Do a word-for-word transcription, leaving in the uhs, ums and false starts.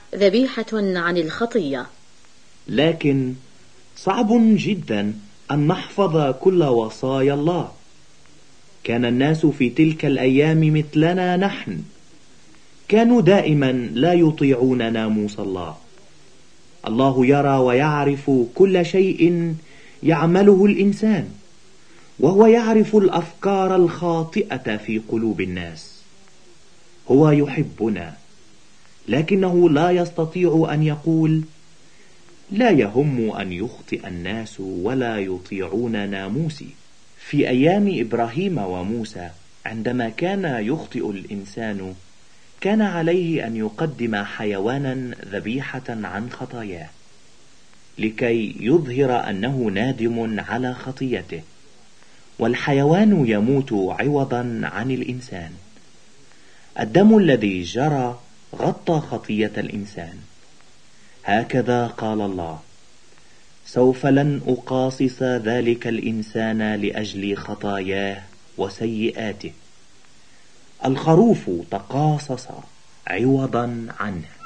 ذبيحة عن الخطية. لكن صعب جدا أن نحفظ كل وصايا الله. كان الناس في تلك الأيام مثلنا نحن، كانوا دائما لا يطيعون ناموس الله. الله يرى ويعرف كل شيء يعمله الإنسان، وهو يعرف الأفكار الخاطئة في قلوب الناس. هو يحبنا، لكنه لا يستطيع أن يقول لا يهم أن يخطئ الناس ولا يطيعون ناموسي. في أيام إبراهيم وموسى عندما كان يخطئ الإنسان كان عليه أن يقدم حيوانا ذبيحة عن خطاياه لكي يظهر أنه نادم على خطيته، والحيوان يموت عوضا عن الإنسان. الدم الذي جرى غطى خطية الإنسان. هكذا قال الله: سوف لن أقاصص ذلك الإنسان لأجل خطاياه وسيئاته. الخروف تقاصص عوضا عنه.